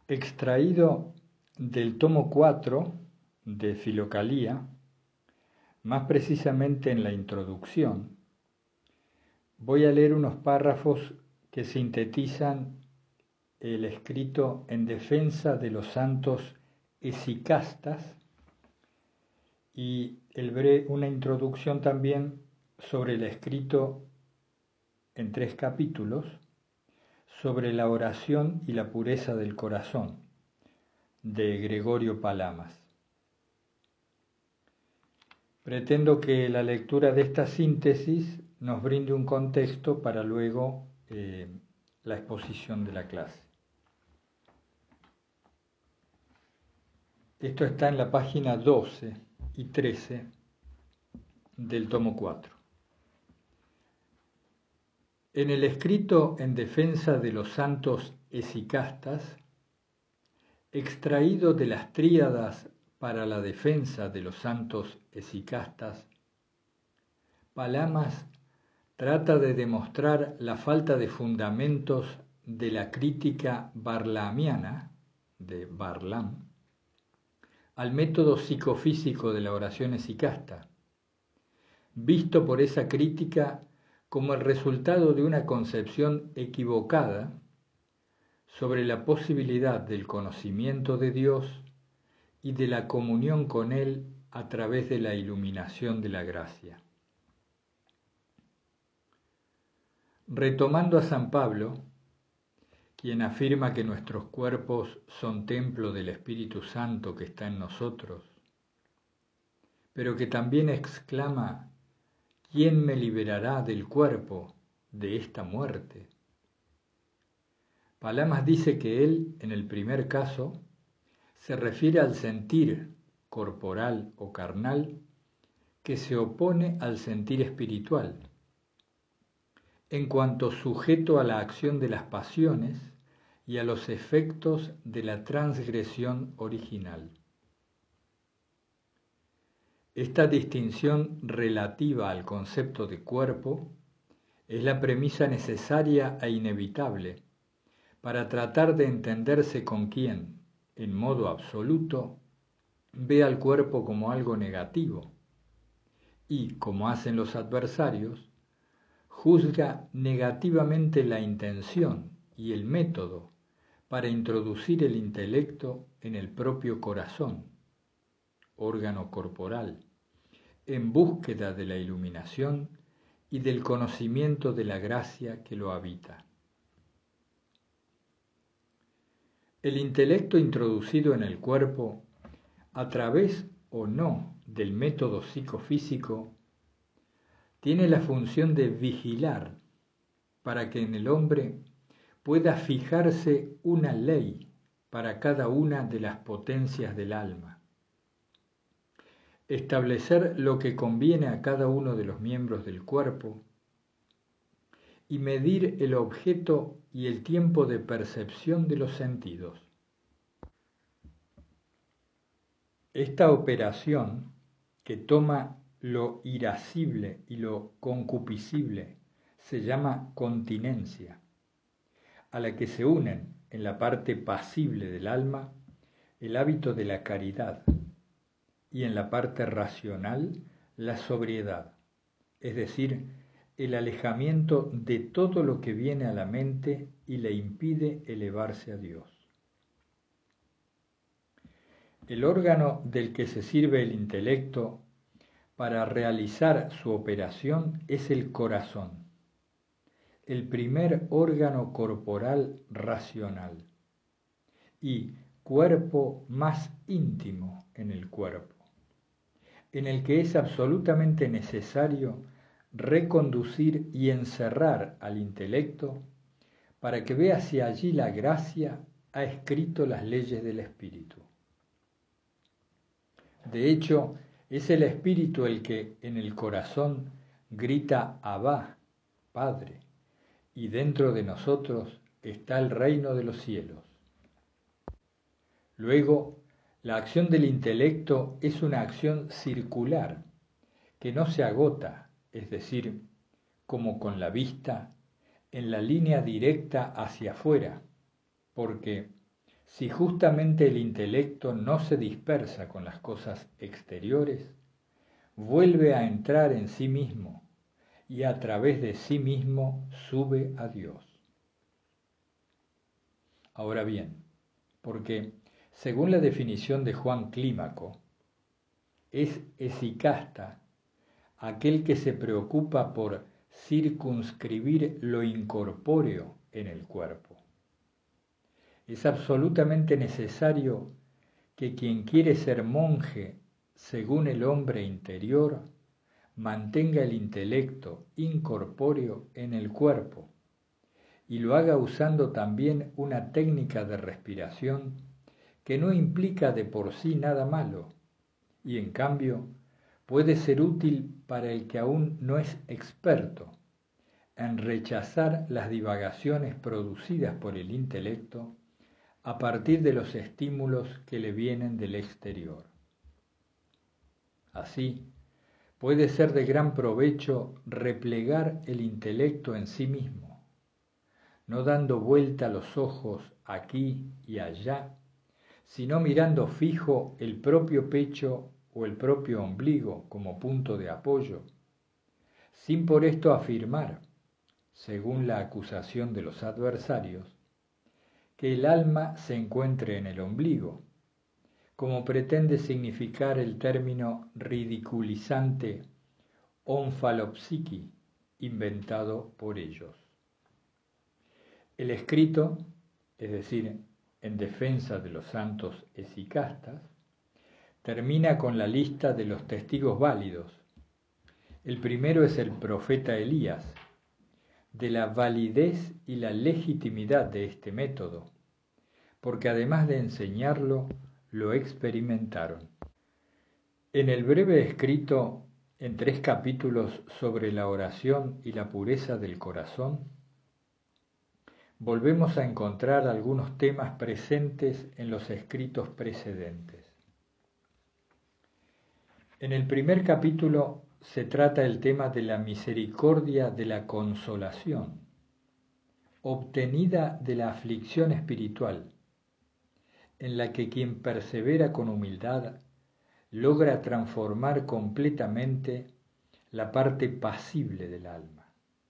Extraído del tomo 4 de Filocalía, más precisamente en la introducción, voy a leer unos párrafos que sintetizan el escrito en defensa de los santos esicastas y una introducción también sobre el escrito en 3 capítulos sobre la oración y la pureza del corazón de Gregorio Palamas. Pretendo que la lectura de esta síntesis nos brinde un contexto para luego la exposición de la clase. Esto está en la página 12 y 13 del tomo 4. En el escrito en defensa de los santos esicastas, extraído de las tríadas para la defensa de los santos esicastas, Palamas trata de demostrar la falta de fundamentos de la crítica barlamiana, de Barlam, al método psicofísico de la oración esicasta, visto por esa crítica como el resultado de una concepción equivocada sobre la posibilidad del conocimiento de Dios y de la comunión con Él a través de la iluminación de la gracia. Retomando a San Pablo, quien afirma que nuestros cuerpos son templo del Espíritu Santo que está en nosotros, pero que también exclama: ¿quién me liberará del cuerpo de esta muerte? Palamas dice que él, en el primer caso, se refiere al sentir corporal o carnal que se opone al sentir espiritual, en cuanto sujeto a la acción de las pasiones y a los efectos de la transgresión original. Esta distinción relativa al concepto de cuerpo es la premisa necesaria e inevitable para tratar de entenderse con quien, en modo absoluto, ve al cuerpo como algo negativo y, como hacen los adversarios, juzga negativamente la intención y el método para introducir el intelecto en el propio corazón, órgano corporal, en búsqueda de la iluminación y del conocimiento de la gracia que lo habita. El intelecto introducido en el cuerpo, a través o no del método psicofísico, tiene la función de vigilar para que en el hombre pueda fijarse una ley para cada una de las potencias del alma, establecer lo que conviene a cada uno de los miembros del cuerpo y medir el objeto y el tiempo de percepción de los sentidos. Esta operación, que toma lo irascible y lo concupiscible, se llama continencia, a la que se unen en la parte pasible del alma el hábito de la caridad y en la parte racional la sobriedad, es decir, el alejamiento de todo lo que viene a la mente y le impide elevarse a Dios. El órgano del que se sirve el intelecto para realizar su operación es el corazón, el primer órgano corporal racional y cuerpo más íntimo en el cuerpo, en el que es absolutamente necesario reconducir y encerrar al intelecto para que vea si allí la gracia ha escrito las leyes del espíritu. De hecho, es el espíritu el que en el corazón grita Abba, Padre, y dentro de nosotros está el reino de los cielos. Luego, la acción del intelecto es una acción circular, que no se agota, es decir, como con la vista, en la línea directa hacia afuera, porque Si justamente el intelecto no se dispersa con las cosas exteriores, vuelve a entrar en sí mismo y a través de sí mismo sube a Dios. Ahora bien, porque según la definición de Juan Clímaco, es esicasta aquel que se preocupa por circunscribir lo incorpóreo en el cuerpo. Es absolutamente necesario que quien quiere ser monje según el hombre interior mantenga el intelecto incorpóreo en el cuerpo y lo haga usando también una técnica de respiración que no implica de por sí nada malo y en cambio puede ser útil para el que aún no es experto en rechazar las divagaciones producidas por el intelecto a partir de los estímulos que le vienen del exterior. Así, puede ser de gran provecho replegar el intelecto en sí mismo, no dando vuelta los ojos aquí y allá, sino mirando fijo el propio pecho o el propio ombligo como punto de apoyo, sin por esto afirmar, según la acusación de los adversarios, que el alma se encuentre en el ombligo, como pretende significar el término ridiculizante onfalopsiqui, inventado por ellos. El escrito, es decir, en defensa de los santos esicastas, termina con la lista de los testigos válidos. El primero es el profeta Elías, de la validez y la legitimidad de este método, porque además de enseñarlo, lo experimentaron. En el breve escrito en 3 capítulos sobre la oración y la pureza del corazón, volvemos a encontrar algunos temas presentes en los escritos precedentes. En el primer capítulo se trata el tema de la misericordia de la consolación, obtenida de la aflicción espiritual, en la que quien persevera con humildad logra transformar completamente la parte pasible del alma.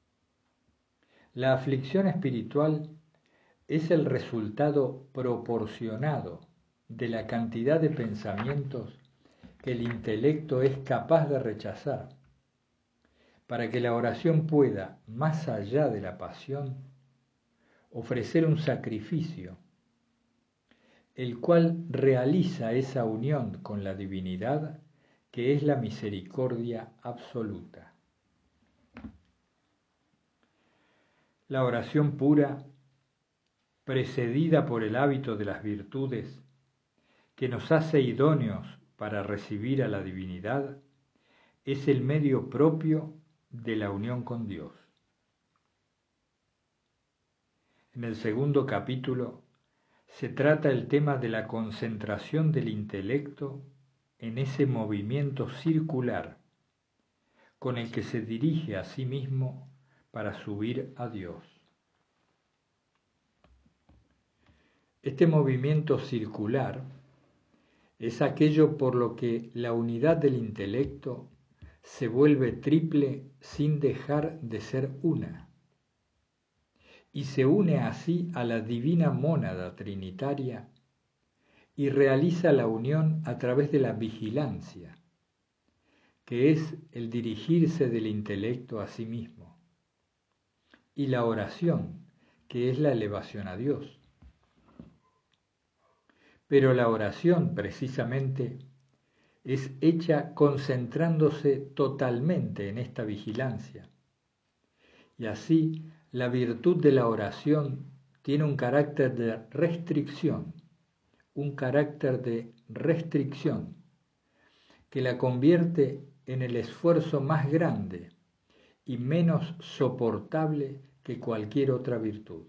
La aflicción espiritual es el resultado proporcionado de la cantidad de pensamientos que el intelecto es capaz de rechazar, para que la oración pueda, más allá de la pasión, ofrecer un sacrificio, el cual realiza esa unión con la divinidad que es la misericordia absoluta. La oración pura, precedida por el hábito de las virtudes, que nos hace idóneos para recibir a la divinidad, es el medio propio de la unión con Dios. En el segundo capítulo se trata el tema de la concentración del intelecto en ese movimiento circular con el que se dirige a sí mismo para subir a Dios. Este movimiento circular es aquello por lo que la unidad del intelecto se vuelve triple sin dejar de ser una, y se une así a la divina mónada trinitaria y realiza la unión a través de la vigilancia, que es el dirigirse del intelecto a sí mismo, y la oración, que es la elevación a Dios. Pero la oración, precisamente, es hecha concentrándose totalmente en esta vigilancia. Y así, la virtud de la oración tiene un carácter de restricción, que la convierte en el esfuerzo más grande y menos soportable que cualquier otra virtud.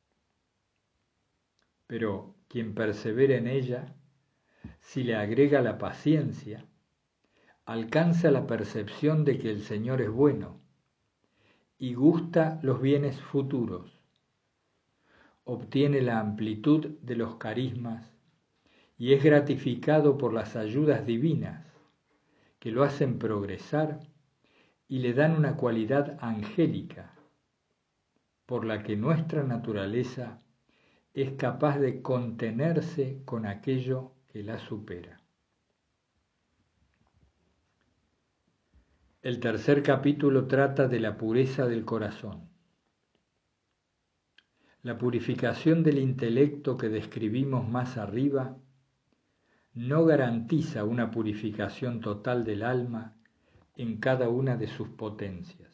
Pero quien persevera en ella, si le agrega la paciencia, alcanza la percepción de que el Señor es bueno y gusta los bienes futuros, obtiene la amplitud de los carismas y es gratificado por las ayudas divinas que lo hacen progresar y le dan una cualidad angélica por la que nuestra naturaleza es capaz de contenerse con aquello que la supera. El tercer capítulo trata de la pureza del corazón. La purificación del intelecto que describimos más arriba no garantiza una purificación total del alma en cada una de sus potencias.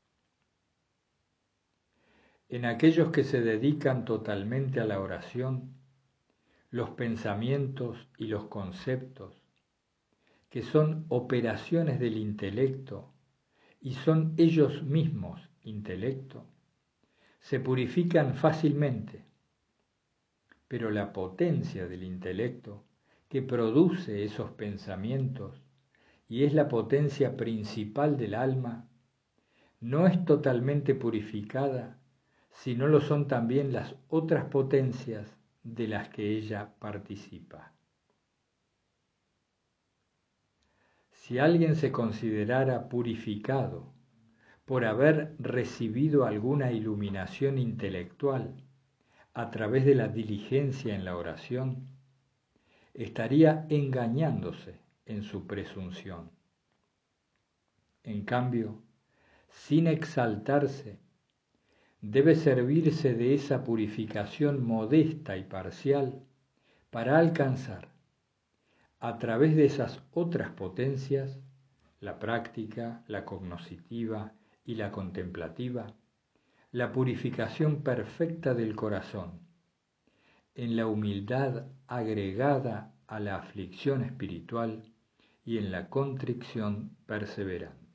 En aquellos que se dedican totalmente a la oración, los pensamientos y los conceptos, que son operaciones del intelecto y son ellos mismos intelecto, se purifican fácilmente, pero la potencia del intelecto que produce esos pensamientos y es la potencia principal del alma, no es totalmente purificada si no lo son también las otras potencias de las que ella participa. Si alguien se considerara purificado por haber recibido alguna iluminación intelectual a través de la diligencia en la oración, estaría engañándose en su presunción. En cambio, sin exaltarse, debe servirse de esa purificación modesta y parcial para alcanzar, a través de esas otras potencias, la práctica, la cognoscitiva y la contemplativa, la purificación perfecta del corazón, en la humildad agregada a la aflicción espiritual y en la contrición perseverante.